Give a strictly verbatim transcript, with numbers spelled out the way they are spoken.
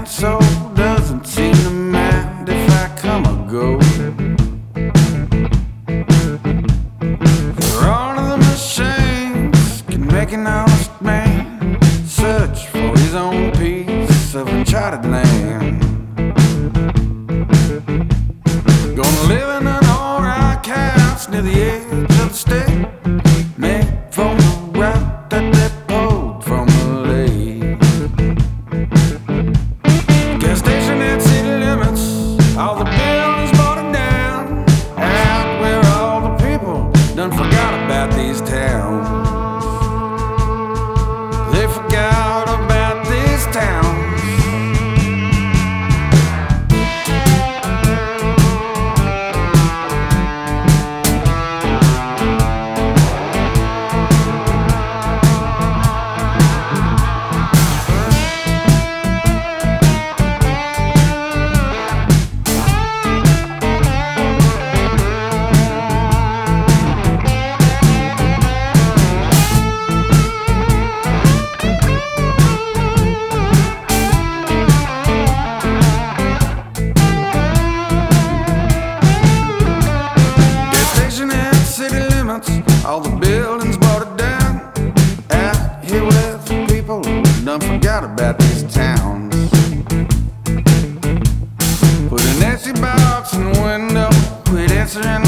and so doesn't seem to mind if I come or go. For all of the machines can make an honest man search for his own piece of uncharted land. Gonna live in an alright house near the edge of the state, made from the rock that they pulled from the lake. Gas station at city limits, all the buildings boarded down, out where all the people done forgot about these towns. They forgot about these towns. All the buildings boarded down, out here with the people done forgot about these towns. Put an empty box in the window, quit answering